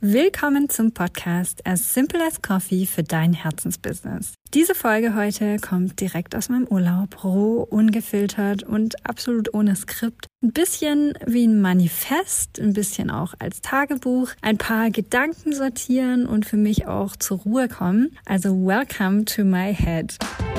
Willkommen zum Podcast As Simple as Coffee für dein Herzensbusiness. Diese Folge heute kommt direkt aus meinem Urlaub, roh, ungefiltert und absolut ohne Skript. Ein bisschen wie ein Manifest, ein bisschen auch als Tagebuch, ein paar Gedanken sortieren und für mich auch zur Ruhe kommen. Also welcome to my head.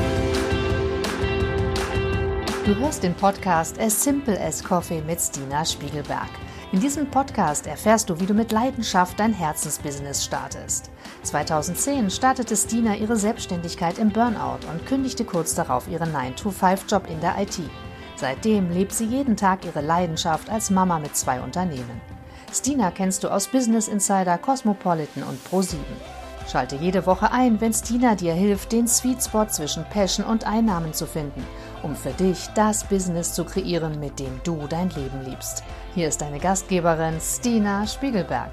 Du hörst den Podcast As Simple as Coffee mit Stina Spiegelberg. In diesem Podcast erfährst du, wie du mit Leidenschaft dein Herzensbusiness startest. 2010 startete Stina ihre Selbstständigkeit im Burnout und kündigte kurz darauf ihren 9-to-5-Job in der IT. Seitdem lebt sie jeden Tag ihre Leidenschaft als Mama mit 2 Unternehmen. Stina kennst du aus Business Insider, Cosmopolitan und Pro7. Schalte jede Woche ein, wenn Stina dir hilft, den Sweet Spot zwischen Passion und Einnahmen zu finden, um für dich das Business zu kreieren, mit dem du dein Leben liebst. Hier ist deine Gastgeberin Stina Spiegelberg.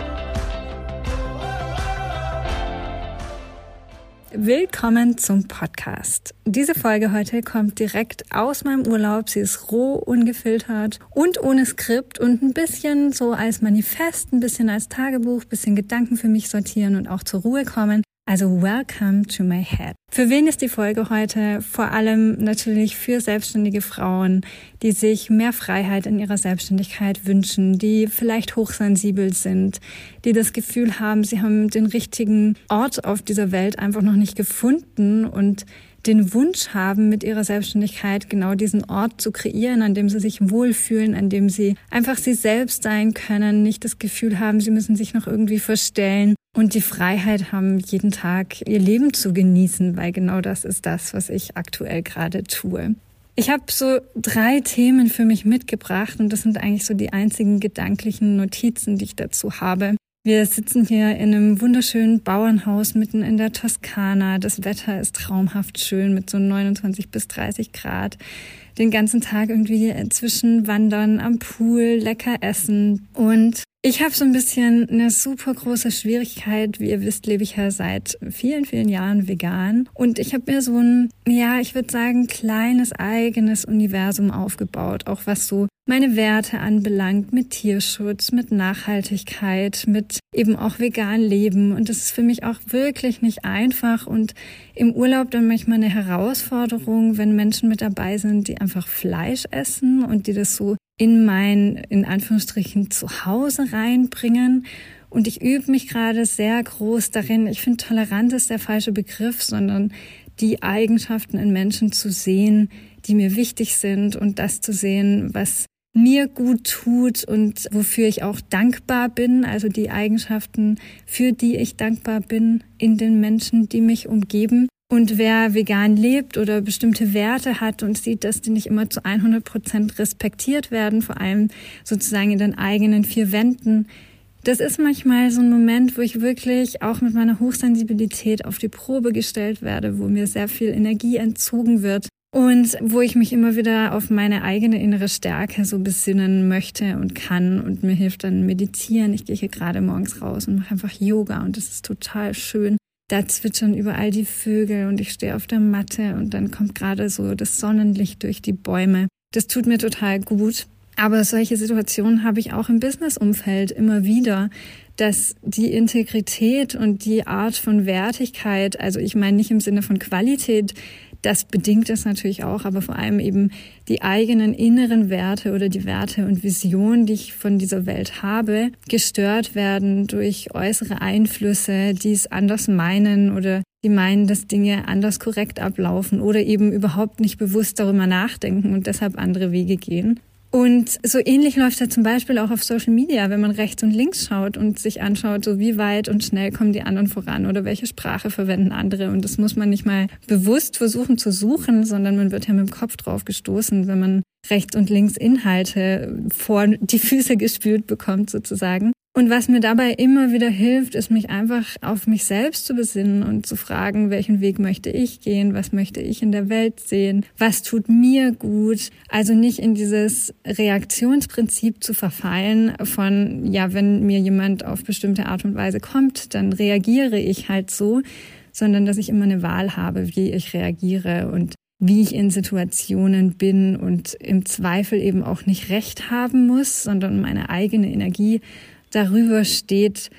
Willkommen zum Podcast. Diese Folge heute kommt direkt aus meinem Urlaub. Sie ist roh, ungefiltert und ohne Skript und ein bisschen so als Manifest, ein bisschen als Tagebuch, ein bisschen Gedanken für mich sortieren und auch zur Ruhe kommen. Also welcome to my head. Für wen ist die Folge heute? Vor allem natürlich für selbstständige Frauen, die sich mehr Freiheit in ihrer Selbstständigkeit wünschen, die vielleicht hochsensibel sind, die das Gefühl haben, sie haben den richtigen Ort auf dieser Welt einfach noch nicht gefunden und den Wunsch haben, mit ihrer Selbstständigkeit genau diesen Ort zu kreieren, an dem sie sich wohlfühlen, an dem sie einfach sie selbst sein können, nicht das Gefühl haben, sie müssen sich noch irgendwie verstellen und die Freiheit haben, jeden Tag ihr Leben zu genießen, weil genau das ist das, was ich aktuell gerade tue. Ich habe so 3 Themen für mich mitgebracht und das sind eigentlich so die einzigen gedanklichen Notizen, die ich dazu habe. Wir sitzen hier in einem wunderschönen Bauernhaus mitten in der Toskana. Das Wetter ist traumhaft schön mit so 29 bis 30 Grad. Den ganzen Tag irgendwie zwischen Wandern am Pool, lecker essen. Und ich habe so ein bisschen eine super große Schwierigkeit. Wie ihr wisst, lebe ich ja seit vielen, vielen Jahren vegan. Und ich habe mir so ein, ich würde sagen, kleines eigenes Universum aufgebaut. Auch was so meine Werte anbelangt, mit Tierschutz, mit Nachhaltigkeit, mit eben auch vegan leben. Und das ist für mich auch wirklich nicht einfach und im Urlaub dann manchmal eine Herausforderung, wenn Menschen mit dabei sind, die einfach Fleisch essen und die das so in mein, in Anführungsstrichen, Zuhause reinbringen. Und ich übe mich gerade sehr groß darin. Ich finde, tolerant ist der falsche Begriff, sondern die Eigenschaften in Menschen zu sehen, die mir wichtig sind und das zu sehen, was mir gut tut und wofür ich auch dankbar bin, also die Eigenschaften, für die ich dankbar bin in den Menschen, die mich umgeben. Und wer vegan lebt oder bestimmte Werte hat und sieht, dass die nicht immer zu 100% respektiert werden, vor allem sozusagen in den eigenen 4 Wänden, das ist manchmal so ein Moment, wo ich wirklich auch mit meiner Hochsensibilität auf die Probe gestellt werde, wo mir sehr viel Energie entzogen wird. Und wo ich mich immer wieder auf meine eigene innere Stärke so besinnen möchte und kann. Und mir hilft dann Meditieren. Ich gehe hier gerade morgens raus und mache einfach Yoga und das ist total schön. Da zwitschern überall die Vögel und ich stehe auf der Matte und dann kommt gerade so das Sonnenlicht durch die Bäume. Das tut mir total gut. Aber solche Situationen habe ich auch im Businessumfeld immer wieder, dass die Integrität und die Art von Wertigkeit, also ich meine nicht im Sinne von Qualität, das bedingt es natürlich auch, aber vor allem eben die eigenen inneren Werte oder die Werte und Visionen, die ich von dieser Welt habe, gestört werden durch äußere Einflüsse, die es anders meinen oder die meinen, dass Dinge anders korrekt ablaufen oder eben überhaupt nicht bewusst darüber nachdenken und deshalb andere Wege gehen. Und so ähnlich läuft es ja zum Beispiel auch auf Social Media, wenn man rechts und links schaut und sich anschaut, so wie weit und schnell kommen die anderen voran oder welche Sprache verwenden andere. Und das muss man nicht mal bewusst versuchen zu suchen, sondern man wird ja mit dem Kopf drauf gestoßen, wenn man rechts und links Inhalte vor die Füße gespült bekommt sozusagen. Und was mir dabei immer wieder hilft, ist mich einfach auf mich selbst zu besinnen und zu fragen, welchen Weg möchte ich gehen, was möchte ich in der Welt sehen, was tut mir gut. Also nicht in dieses Reaktionsprinzip zu verfallen von, wenn mir jemand auf bestimmte Art und Weise kommt, dann reagiere ich halt so, sondern dass ich immer eine Wahl habe, wie ich reagiere und wie ich in Situationen bin und im Zweifel eben auch nicht Recht haben muss, sondern meine eigene Energie darüber steht,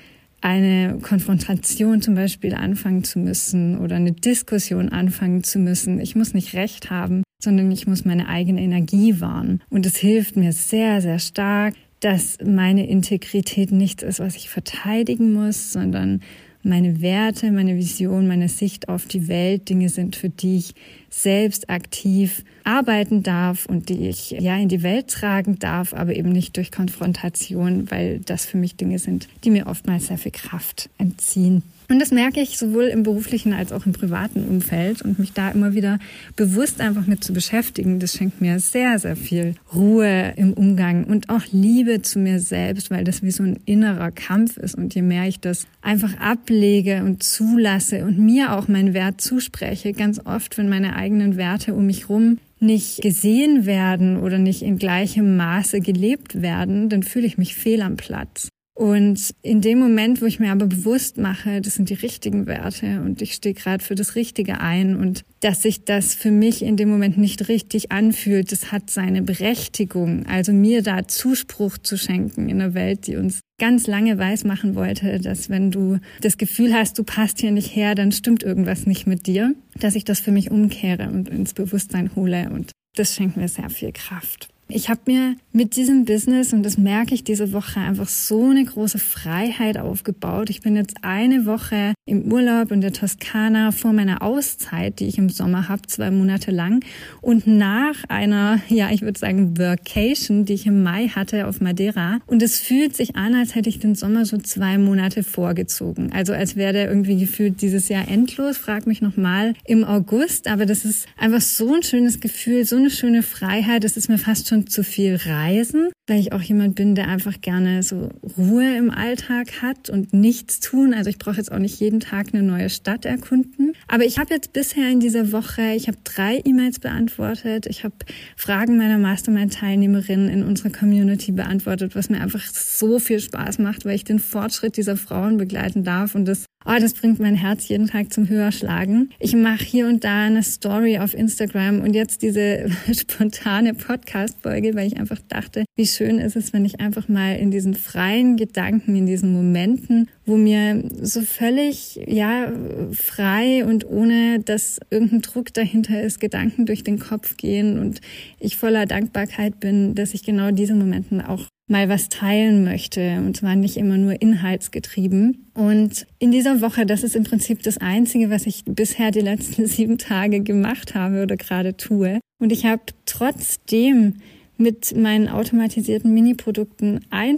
eine Konfrontation zum Beispiel anfangen zu müssen oder eine Diskussion anfangen zu müssen. Ich muss nicht Recht haben, sondern ich muss meine eigene Energie wahren. Und es hilft mir sehr, sehr stark, dass meine Integrität nichts ist, was ich verteidigen muss, sondern meine Werte, meine Vision, meine Sicht auf die Welt Dinge sind, für die ich selbst aktiv arbeiten darf und die ich in die Welt tragen darf, aber eben nicht durch Konfrontation, weil das für mich Dinge sind, die mir oftmals sehr viel Kraft entziehen. Und das merke ich sowohl im beruflichen als auch im privaten Umfeld und mich da immer wieder bewusst einfach mit zu beschäftigen, das schenkt mir sehr, sehr viel Ruhe im Umgang und auch Liebe zu mir selbst, weil das wie so ein innerer Kampf ist und je mehr ich das einfach ablege und zulasse und mir auch meinen Wert zuspreche, ganz oft, wenn meine eigenen Werte um mich rum nicht gesehen werden oder nicht in gleichem Maße gelebt werden, dann fühle ich mich fehl am Platz. Und in dem Moment, wo ich mir aber bewusst mache, das sind die richtigen Werte und ich stehe gerade für das Richtige ein und dass sich das für mich in dem Moment nicht richtig anfühlt, das hat seine Berechtigung. Also mir da Zuspruch zu schenken in einer Welt, die uns ganz lange weismachen wollte, dass wenn du das Gefühl hast, du passt hier nicht her, dann stimmt irgendwas nicht mit dir, dass ich das für mich umkehre und ins Bewusstsein hole und das schenkt mir sehr viel Kraft. Ich habe mir mit diesem Business, und das merke ich diese Woche, einfach so eine große Freiheit aufgebaut. Ich bin jetzt eine Woche im Urlaub in der Toskana vor meiner Auszeit, die ich im Sommer habe, 2 Monate lang. Und nach einer, ich würde sagen, Workation, die ich im Mai hatte auf Madeira. Und es fühlt sich an, als hätte ich den Sommer so 2 Monate vorgezogen. Also als wäre der irgendwie gefühlt dieses Jahr endlos. Frag mich nochmal im August. Aber das ist einfach so ein schönes Gefühl, so eine schöne Freiheit. Das ist mir fast schon zu viel Reisen, weil ich auch jemand bin, der einfach gerne so Ruhe im Alltag hat und nichts tun. Also ich brauche jetzt auch nicht jeden Tag eine neue Stadt erkunden. Aber ich habe jetzt bisher in dieser Woche, 3 E-Mails beantwortet. Ich habe Fragen meiner Mastermind-Teilnehmerinnen in unserer Community beantwortet, was mir einfach so viel Spaß macht, weil ich den Fortschritt dieser Frauen begleiten darf und das bringt mein Herz jeden Tag zum Höherschlagen. Ich mache hier und da eine Story auf Instagram und jetzt diese spontane Podcast-Folge, weil ich einfach dachte, wie schön ist es, wenn ich einfach mal in diesen freien Gedanken, in diesen Momenten, wo mir so völlig, frei und ohne, dass irgendein Druck dahinter ist, Gedanken durch den Kopf gehen und ich voller Dankbarkeit bin, dass ich genau diese Momenten auch mal was teilen möchte und zwar nicht immer nur inhaltsgetrieben. Und in dieser Woche, das ist im Prinzip das Einzige, was ich bisher die letzten 7 Tage gemacht habe oder gerade tue. Und ich habe trotzdem mit meinen automatisierten Mini-Produkten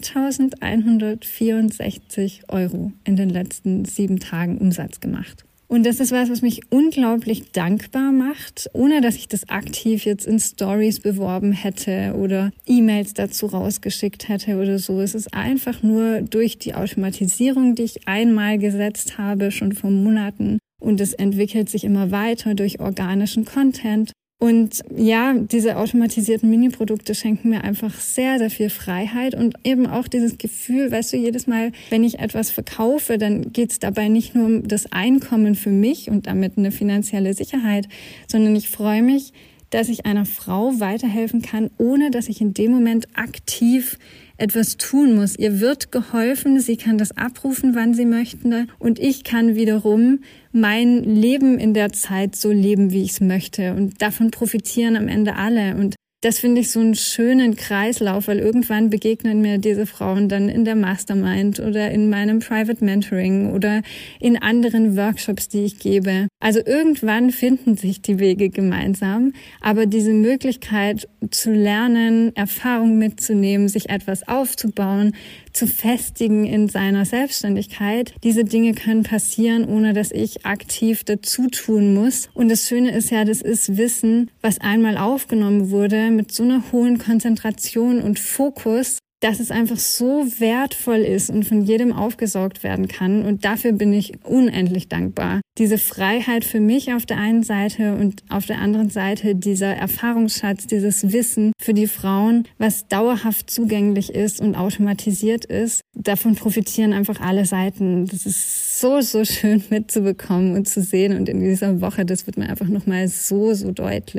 1.164 € in den letzten 7 Tagen Umsatz gemacht. Und das ist was mich unglaublich dankbar macht, ohne dass ich das aktiv jetzt in Stories beworben hätte oder E-Mails dazu rausgeschickt hätte oder so. Es ist einfach nur durch die Automatisierung, die ich einmal gesetzt habe, schon vor Monaten. Und es entwickelt sich immer weiter durch organischen Content. Und diese automatisierten Mini-Produkte schenken mir einfach sehr, sehr viel Freiheit und eben auch dieses Gefühl, weißt du, jedes Mal, wenn ich etwas verkaufe, dann geht es dabei nicht nur um das Einkommen für mich und damit eine finanzielle Sicherheit, sondern ich freue mich, dass ich einer Frau weiterhelfen kann, ohne dass ich in dem Moment aktiv etwas tun muss. Ihr wird geholfen, sie kann das abrufen, wann sie möchte und ich kann wiederum mein Leben in der Zeit so leben, wie ich es möchte und davon profitieren am Ende alle und das finde ich so einen schönen Kreislauf, weil irgendwann begegnen mir diese Frauen dann in der Mastermind oder in meinem Private Mentoring oder in anderen Workshops, die ich gebe. Also irgendwann finden sich die Wege gemeinsam, aber diese Möglichkeit zu lernen, Erfahrung mitzunehmen, sich etwas aufzubauen, zu festigen in seiner Selbstständigkeit, diese Dinge können passieren, ohne dass ich aktiv dazu tun muss. Und das Schöne ist ja, das ist Wissen, was einmal aufgenommen wurde, mit so einer hohen Konzentration und Fokus, dass es einfach so wertvoll ist und von jedem aufgesaugt werden kann. Und dafür bin ich unendlich dankbar. Diese Freiheit für mich auf der einen Seite und auf der anderen Seite dieser Erfahrungsschatz, dieses Wissen für die Frauen, was dauerhaft zugänglich ist und automatisiert ist. Davon profitieren einfach alle Seiten. Das ist so, so schön mitzubekommen und zu sehen. Und in dieser Woche, das wird mir einfach nochmal so, so deutlich.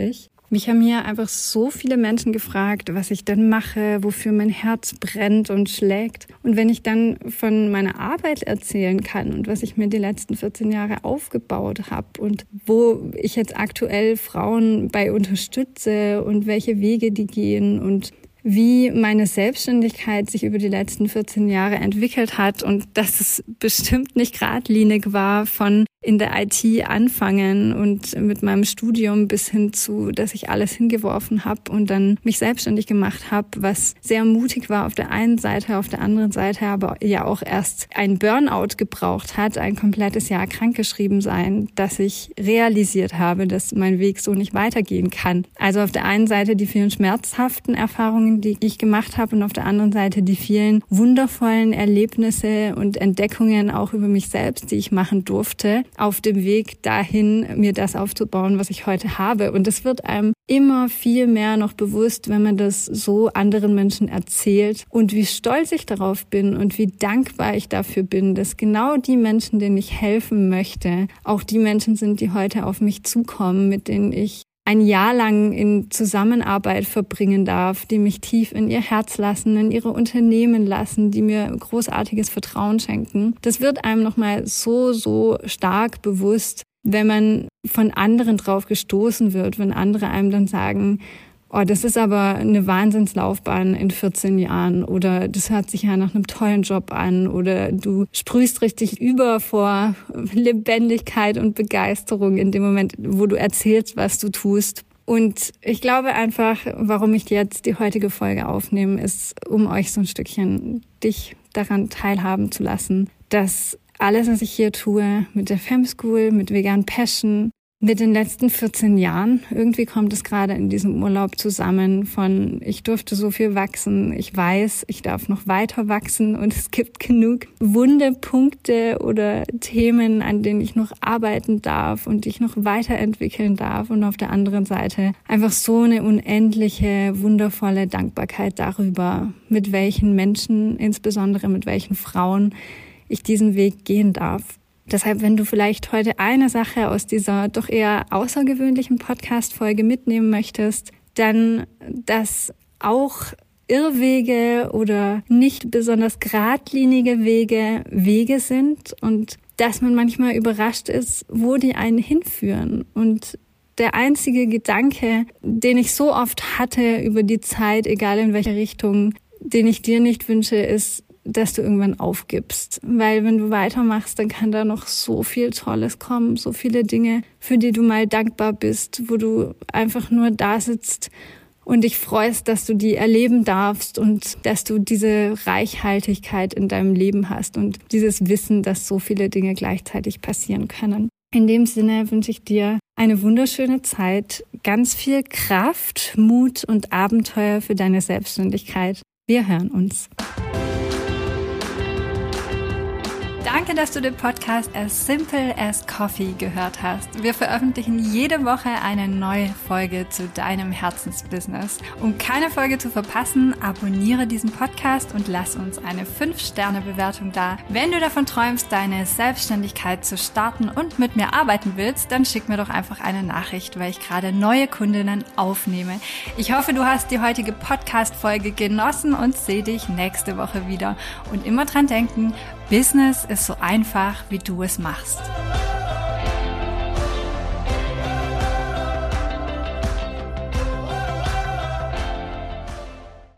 Mich haben hier einfach so viele Menschen gefragt, was ich denn mache, wofür mein Herz brennt und schlägt. Und wenn ich dann von meiner Arbeit erzählen kann und was ich mir die letzten 14 Jahre aufgebaut habe und wo ich jetzt aktuell Frauen bei unterstütze und welche Wege die gehen und wie meine Selbstständigkeit sich über die letzten 14 Jahre entwickelt hat und dass es bestimmt nicht geradlinig war von in der IT anfangen und mit meinem Studium bis hin zu, dass ich alles hingeworfen habe und dann mich selbstständig gemacht habe, was sehr mutig war auf der einen Seite, auf der anderen Seite aber ja auch erst ein Burnout gebraucht hat, ein komplettes Jahr krankgeschrieben sein, dass ich realisiert habe, dass mein Weg so nicht weitergehen kann. Also auf der einen Seite die vielen schmerzhaften Erfahrungen, die ich gemacht habe und auf der anderen Seite die vielen wundervollen Erlebnisse und Entdeckungen auch über mich selbst, die ich machen durfte, auf dem Weg dahin, mir das aufzubauen, was ich heute habe. Und es wird einem immer viel mehr noch bewusst, wenn man das so anderen Menschen erzählt und wie stolz ich darauf bin und wie dankbar ich dafür bin, dass genau die Menschen, denen ich helfen möchte, auch die Menschen sind, die heute auf mich zukommen, mit denen ich ein Jahr lang in Zusammenarbeit verbringen darf, die mich tief in ihr Herz lassen, in ihre Unternehmen lassen, die mir großartiges Vertrauen schenken. Das wird einem nochmal so stark bewusst, wenn man von anderen drauf gestoßen wird, wenn andere einem dann sagen, oh, das ist aber eine Wahnsinnslaufbahn in 14 Jahren oder das hört sich ja nach einem tollen Job an oder du sprühst richtig über vor Lebendigkeit und Begeisterung in dem Moment, wo du erzählst, was du tust. Und ich glaube einfach, warum ich jetzt die heutige Folge aufnehme, ist, um euch so ein Stückchen dich daran teilhaben zu lassen, dass alles, was ich hier tue, mit der Femschool, mit Vegan Passion, mit den letzten 14 Jahren, irgendwie kommt es gerade in diesem Urlaub zusammen von, ich durfte so viel wachsen, ich weiß, ich darf noch weiter wachsen und es gibt genug wunde Punkte oder Themen, an denen ich noch arbeiten darf und ich noch weiterentwickeln darf und auf der anderen Seite einfach so eine unendliche, wundervolle Dankbarkeit darüber, mit welchen Menschen, insbesondere mit welchen Frauen ich diesen Weg gehen darf. Deshalb, wenn du vielleicht heute eine Sache aus dieser doch eher außergewöhnlichen Podcast-Folge mitnehmen möchtest, dann, dass auch Irrwege oder nicht besonders geradlinige Wege sind und dass man manchmal überrascht ist, wo die einen hinführen. Und der einzige Gedanke, den ich so oft hatte über die Zeit, egal in welche Richtung, den ich dir nicht wünsche, ist, dass du irgendwann aufgibst. Weil wenn du weitermachst, dann kann da noch so viel Tolles kommen, so viele Dinge, für die du mal dankbar bist, wo du einfach nur da sitzt und dich freust, dass du die erleben darfst und dass du diese Reichhaltigkeit in deinem Leben hast und dieses Wissen, dass so viele Dinge gleichzeitig passieren können. In dem Sinne wünsche ich dir eine wunderschöne Zeit, ganz viel Kraft, Mut und Abenteuer für deine Selbstständigkeit. Wir hören uns. Danke, dass du den Podcast As Simple as Coffee gehört hast. Wir veröffentlichen jede Woche eine neue Folge zu deinem Herzensbusiness. Um keine Folge zu verpassen, abonniere diesen Podcast und lass uns eine 5-Sterne-Bewertung da. Wenn du davon träumst, deine Selbstständigkeit zu starten und mit mir arbeiten willst, dann schick mir doch einfach eine Nachricht, weil ich gerade neue Kundinnen aufnehme. Ich hoffe, du hast die heutige Podcast-Folge genossen und sehe dich nächste Woche wieder. Und immer dran denken, Business ist so einfach, wie du es machst.